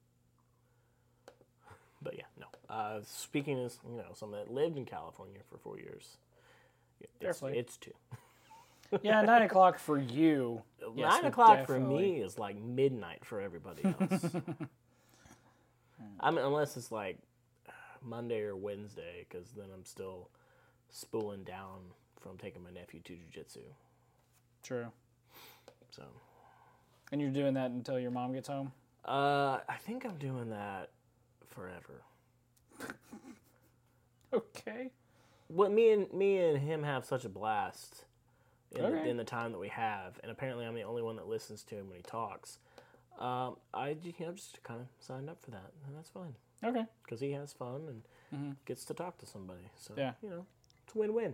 But yeah, no. Uh, speaking as you know, someone that lived in California for four years, it's, it's two. Yeah, nine o'clock for you. Yes, nine o'clock definitely. For me is like midnight for everybody else. I mean, unless it's like Monday or Wednesday, because then I'm still spooling down from taking my nephew to jiu-jitsu. True. So. And you're doing that until your mom gets home? Uh, I think I'm doing that forever. Okay. Well, me and me and him have such a blast in, okay. the, in the time that we have, and apparently I'm the only one that listens to him when he talks. Um, I you know, just kind of signed up for that, and that's fine. Okay. Because he has fun and mm-hmm. gets to talk to somebody. So, yeah. you know, it's a win-win.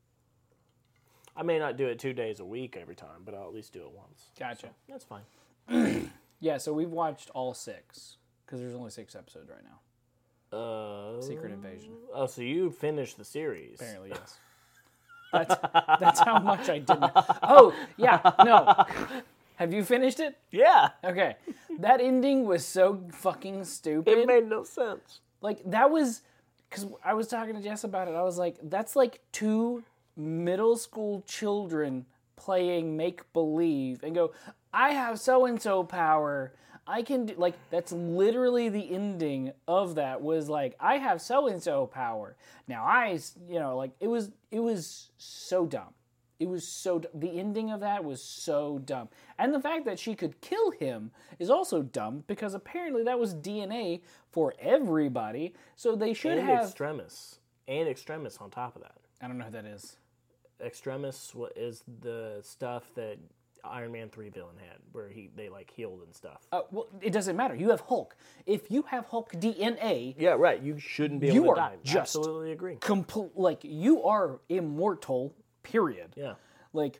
I may not do it two days a week every time, but I'll at least do it once. Gotcha. So that's fine. Yeah, so we've watched all six, because there's only six episodes right now. Uh, Secret Invasion. Oh, so you finished the series. Apparently, yes. That's, that's how much I didn't. Oh, yeah, no. Have you finished it? Yeah. Okay. That ending was so fucking stupid. It made no sense. Like, that was... Because I was talking to Jess about it. I was like, that's like two middle school children playing make-believe and go, I have so-and-so power. I can do... Like, that's literally the ending of that was like, I have so-and-so power. Now, I... You know, like, it was... It was so dumb. It was so... The ending of that was so dumb. And the fact that she could kill him is also dumb because apparently that was D N A for everybody. So they should and have... Extremis. And Extremis on top of that. I don't know who that is. Extremis is the stuff that Iron Man three villain had, where he they like healed and stuff. Uh, well, it doesn't matter. You have Hulk. If you have Hulk D N A... Yeah, right. You shouldn't be able you to are die. Just Absolutely agree. Compl- like, you are immortal, period. Yeah. Like...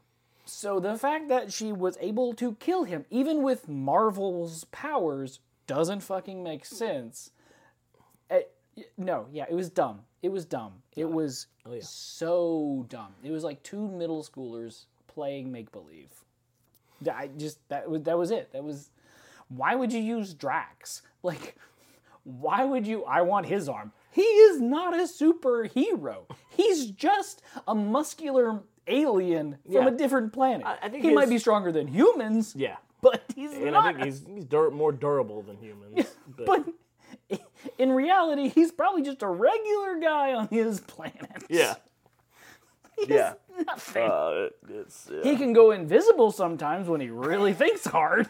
So the fact that she was able to kill him, even with Marvel's powers, doesn't fucking make sense. It, no, yeah, it was dumb. It was dumb. It was oh, yeah. so dumb. It was like two middle schoolers playing make-believe. I just, that was, that was it. That was, why would you use Drax? Like, why would you, I want his arm. He is not a superhero. He's just a muscular alien from yeah. a different planet. I, I think he his, might be stronger than humans. Yeah, but he's and not. I think he's he's dur- more durable than humans. But. but in reality, he's probably just a regular guy on his planet. Yeah. He's yeah. nothing. Uh, it's, yeah. He can go invisible sometimes when he really thinks hard.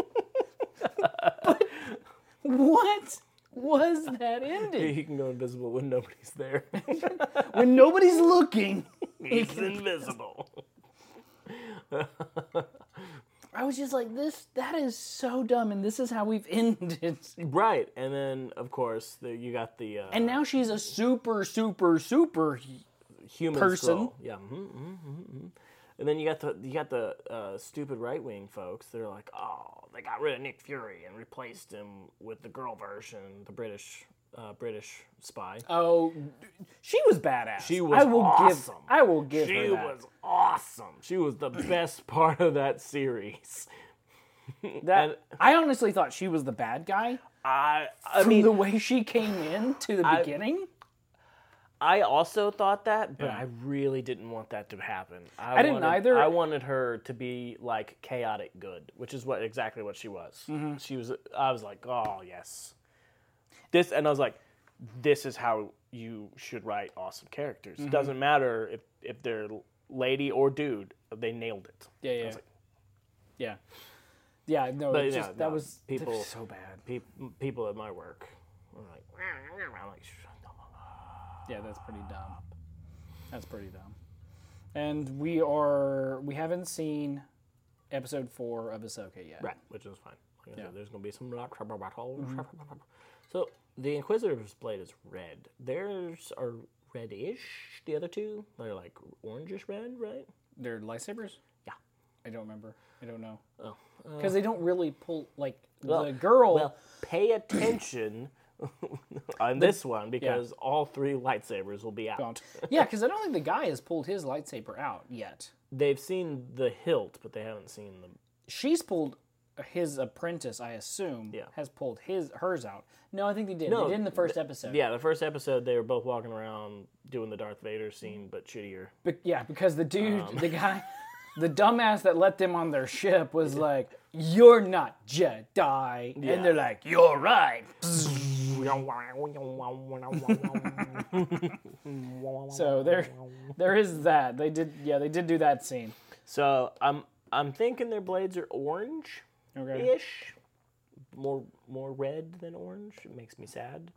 But what was that ending? He can go invisible when nobody's there. When nobody's looking. He's he invisible. I was just like, this, that is so dumb, and this is how we've ended. Right, and then, of course, the, you got the... Uh, and now she's a super, super, super human person. Scroll. Yeah. Mm-hmm, mm-hmm, mm-hmm. And then you got the you got the uh, stupid right-wing folks. They're like, oh, they got rid of Nick Fury and replaced him with the girl version, the British uh, British spy. Oh, she was badass. She was I will awesome. Give, I will give she her that. She was awesome. She was the best part of that series. That and, I honestly thought she was the bad guy. I, I from mean, the way she came in to the I, beginning. I also thought that, but yeah. I really didn't want that to happen. I, I wanted, didn't either. I wanted her to be like chaotic good, which is what exactly what she was. Mm-hmm. She was. I was like, oh yes, this, and I was like, this is how you should write awesome characters. Mm-hmm. It doesn't matter if if they're lady or dude, they nailed it. Yeah, I yeah, was like, yeah, yeah. No, But, it yeah, just, that no, was people- that was so bad. people, people at my work were like, I'm like, shut up. Yeah, that's pretty dumb. That's pretty dumb. And we are we haven't seen episode four of Ahsoka yet. Right, which is fine. Like I Yeah. said, there's going to be some battle. So the Inquisitor's blade is red. Theirs are reddish. The other two, they're like orangish red, right? They're lightsabers? Yeah. I don't remember. I don't know. Oh, Because they don't really pull like well, the girl. Well, pay attention on this one because all three lightsabers will be out. don't. Yeah, because I don't think the guy has pulled his lightsaber out yet. They've seen the hilt, but they haven't seen the. She's pulled his apprentice, I assume, Yeah. has pulled his hers out. No, I think they did. No, they did in the first episode. Yeah, the first episode they were both walking around doing the Darth Vader scene, but shittier. But yeah, because the dude, Um. the guy, the dumbass that let them on their ship was like, "You're not Jedi," Yeah. and they're like, "You're right." So there, there is that. They did, yeah, they did do that scene. So I'm I'm thinking their blades are orange Okay. ish. More more red than orange. It makes me sad.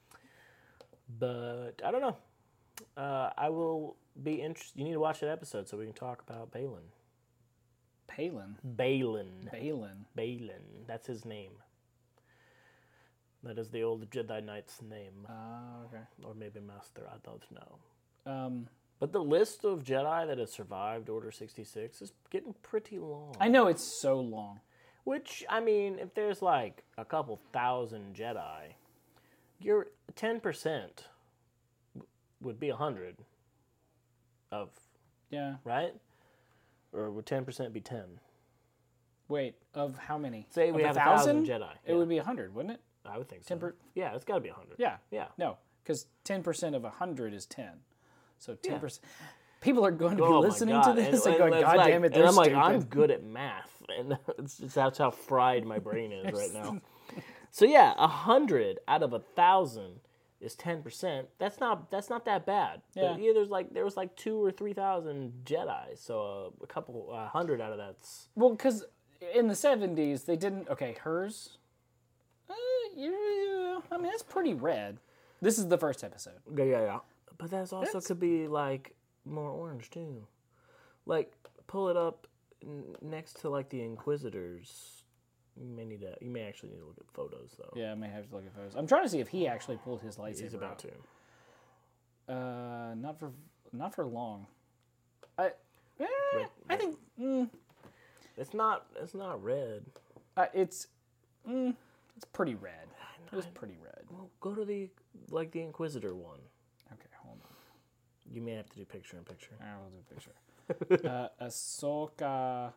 But I don't know. Uh, I will be interested. You need to watch that episode so we can talk about Balin. Palin, Balin. Balin. Balin. That's his name. That is the old Jedi Knight's name. Ah, okay. Or maybe Master. I don't know. Um, But the list of Jedi that have survived Order sixty-six is getting pretty long. I know it's so long. Which, I mean, if there's like a couple thousand Jedi, your ten percent would be one hundred of, Yeah. right? Or would ten percent be ten? Wait, of how many? Say we Of have a thousand Jedi. It Yeah. would be a hundred, wouldn't it? I would think so. ten per- Yeah, it's got to be one hundred. Yeah. Yeah. No, because ten percent of a hundred is ten. So ten Yeah. percent. People are going to be Oh my listening God. to this and, and, going, it's "God like- damn it, and they're I'm like, stupid." I'm good at math, and it's just, that's how fried my brain is right now. So yeah, a hundred out of a thousand is ten percent. That's not that's not that bad. Yeah. But, yeah, there's like there was like two or three thousand Jedi, so uh, a couple a hundred out of that's Well, because in the seventies they didn't. Okay, hers. Uh, yeah, I mean, that's pretty red. This is the first episode. yeah yeah yeah. But that's also That's- could be like more orange too. Like pull it up n- next to like the Inquisitors. You may need to. You may actually need to look at photos though. Yeah, I may have to look at those. I'm trying to see if he actually pulled his lightsaber He's about out. to. Uh, not for not for long. I, eh, Red- I think mm, It's not. It's not red. uh, it's mm, it's pretty red. It was pretty red. Well, go to the like the Inquisitor one. Okay, hold on. You may have to do picture in picture. I will do a picture. uh, Ahsoka.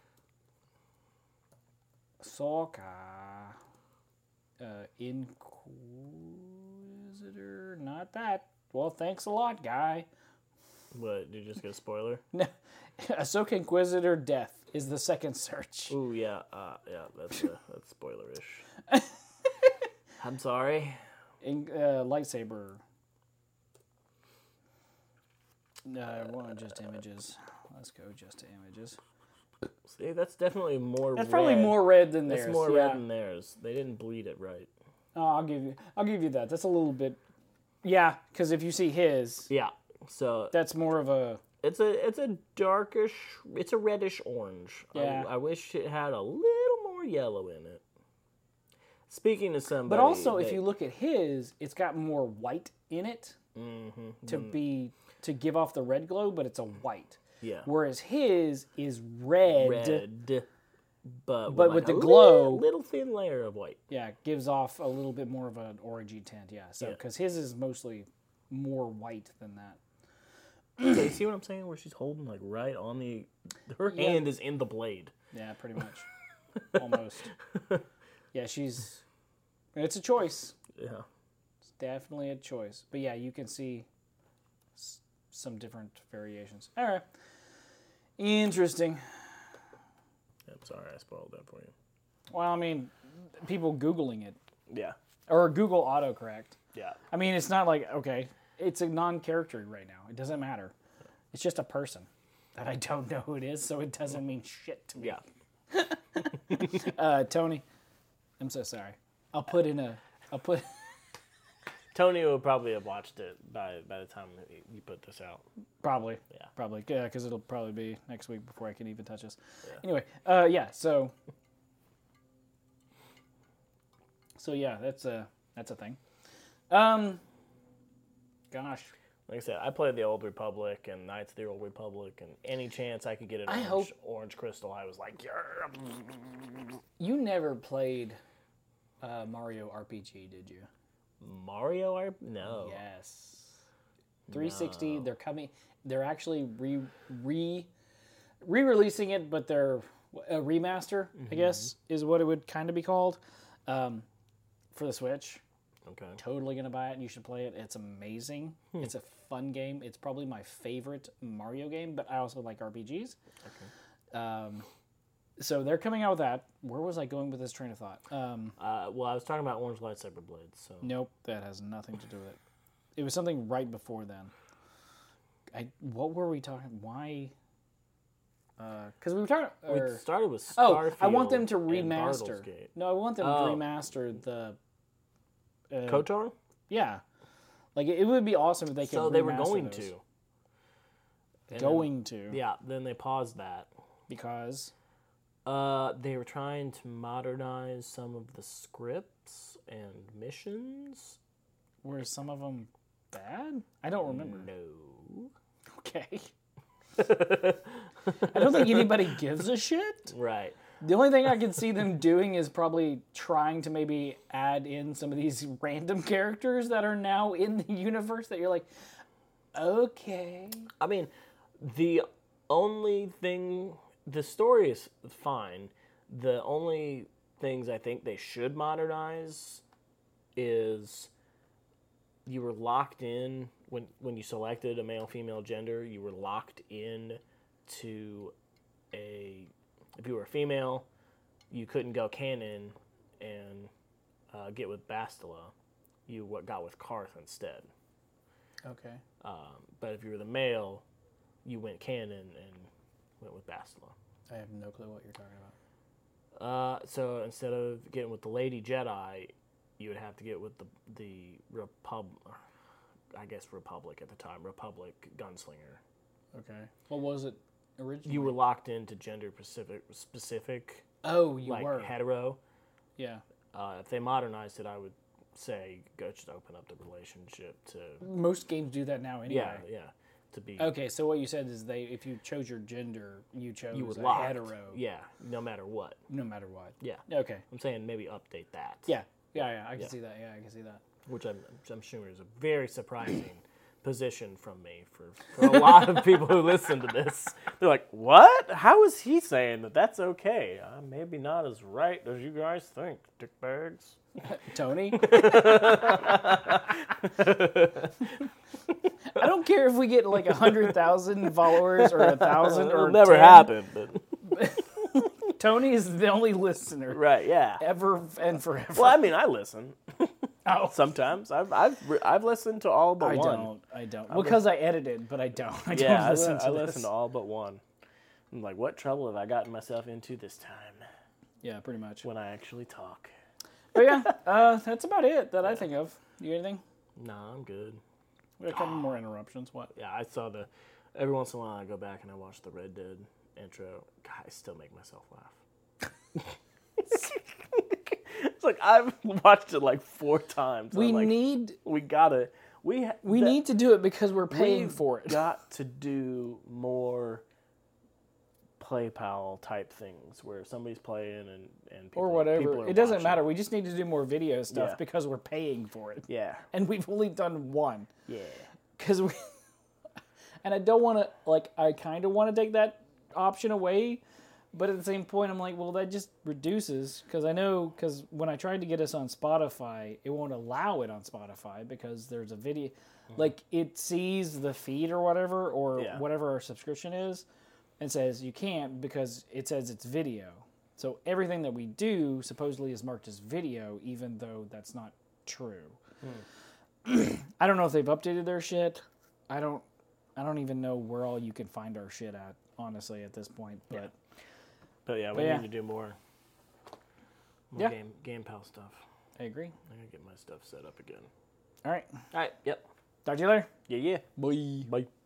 Ahsoka. Uh, Inquisitor. Not that. Well, thanks a lot, guy. What? Did you just get a spoiler? Ahsoka Inquisitor death is the second search. Ooh, yeah, uh, yeah. That's uh, that's spoilerish. I'm sorry. In, uh, lightsaber. No, I want just images. Let's go just to images. See, that's definitely more. That's red. probably more red than theirs. That's more yeah. red than theirs. They didn't bleed it right. Oh, I'll give you. I'll give you that. That's a little bit. Yeah, because if you see his, Yeah. So that's more of a. it's a it's a darkish. It's a reddish orange. Yeah. I, I wish it had a little more yellow in it. Speaking to somebody, But also, if that- you look at his, it's got more white in it Mhm. to be to give off the red glow, but it's a white. yeah, Whereas his is red. red, but But like with a the glow- little, little thin layer of white. Yeah, gives off a little bit more of an orangey tint. Yeah, so Yeah. because his is mostly more white than that. So you see what I'm saying? Where she's holding like right on the, her Yeah. hand is in the blade. Yeah, pretty much. Almost. Yeah, she's. It's a choice. Yeah. It's definitely a choice. But yeah, you can see s- some different variations. All right. Interesting. I'm sorry, I spoiled that for you. Well, I mean, people Googling it. Yeah. Or Google autocorrect. Yeah. I mean, it's not like, okay, it's a non-character right now. It doesn't matter. It's just a person. that I don't know who it is, so it doesn't mean shit to me. Yeah. uh, Tony, I'm so sorry. I'll put in a. I'll put. Tony will probably have watched it by by the time you put this out. Probably. Yeah. Probably. Yeah, because it'll probably be next week before I can even touch this. Yeah. Anyway, uh, yeah. So. So yeah, that's a that's a thing. Um. Gosh. Like I said, I played the Old Republic and Knights of the Old Republic, and any chance I could get an I orange, hope... orange crystal, I was like, yeah. You never played uh, Mario R P G, did you? Mario R P G? No. Yes. three sixty. No. They're coming. They're actually re re re-releasing it, but they're a remaster. Mm-hmm. I guess is what it would kind of be called um, for the Switch. Okay. Totally gonna buy it, and you should play it. It's amazing. Hmm. It's a fun game. It's probably my favorite Mario game, but I also like R P Gs. Okay. Um, so they're coming out with that. Where was I going with this train of thought? Um, uh, well, I was talking about orange lightsaber blades. So. Nope, that has nothing to do with it. It was something right before then. I what were we talking? Why? Because uh, we were talking. Or, we started with Starfield. Oh, I want them to remaster. Gate. No, I want them oh. to remaster the. Uh, KOTOR? Yeah. Like, it would be awesome if they could So they were going those. to. And going then, to. Yeah, then they paused that. Because? Uh, they were trying to modernize some of the scripts and missions. Were some of them bad? I don't remember. No. Okay. I don't think anybody gives a shit. Right. The only thing I can see them doing is probably trying to maybe add in some of these random characters that are now in the universe that you're like, okay. I mean, the only thing, the story is fine. The only things I think they should modernize is you were locked in, when, when you selected a male-female gender, you were locked in to a... If you were a female, you couldn't go canon and uh, get with Bastila. You what got with Karth instead. Okay. Um, but if you were the male, you went canon and went with Bastila. I have no clue what you're talking about. Uh, so instead of getting with the Lady Jedi, you would have to get with the the Repub, I guess Republic at the time, Republic Gunslinger. Okay. What was it? Originally? You were locked into gender specific, specific. Oh, you like were hetero. Yeah. Uh, if they modernized it, I would say go just open up the relationship to. Most games do that now, anyway. Yeah, yeah. To be. Okay, so what you said is they, if you chose your gender, you chose you were a locked. hetero. Yeah, no matter what. No matter what. Yeah. Okay. I'm saying maybe update that. Yeah, yeah, yeah. I can Yeah. see that. Yeah, I can see that. Which I'm, I'm sure is a very surprising. Position from me for, for a lot of people who listen to this. They're like, what? How is he saying that that's okay? Uh, maybe not as right as you guys think, dickbags. Tony? I don't care if we get like one hundred thousand followers or one thousand or It'll never ten. happen. But Tony is the only listener. Right, yeah. Ever and forever. Well, I mean, I listen. Oh. Sometimes. I've, I've I've listened to all but I one. I don't. I don't. Well, because I edited, but I don't. I yeah, don't listen I, to I this. listen to all but one. I'm like, what trouble have I gotten myself into this time? Yeah, pretty much. When I actually talk. But yeah, uh, that's about it that I think of. You anything? Nah, I'm good. We got a couple more interruptions. What? Yeah, I saw the... Every once in a while I go back and I watch the Red Dead intro. God, I still make myself laugh. It's like, I've watched it like four times. We like, need... We gotta... We ha- we that, need to do it because we're paying we've for it. got to do more PlayPal type things where somebody's playing and, and people, or whatever. people are It doesn't watching. matter. We just need to do more video stuff Yeah. because we're paying for it. Yeah. And we've only done one. Yeah. Because we... And I don't want to... Like, I kind of want to take that option away. But at the same point, I'm like, well, that just reduces. Because I know... Because when I tried to get us on Spotify, it won't allow it on Spotify because there's a video... Mm-hmm. Like, it sees the feed or whatever, or Yeah. whatever our subscription is, and says you can't because it says it's video. So everything that we do supposedly is marked as video, even though that's not true. Hmm. I don't know if they've updated their shit. I don't... I don't even know where all you can find our shit at, honestly, at this point. But Yeah. But yeah, we But need yeah. to do more, more Yeah. game game pal stuff. I agree. I gotta get my stuff set up again. All right. All right. Yep. Talk to you later. Yeah. Yeah. Bye. Bye.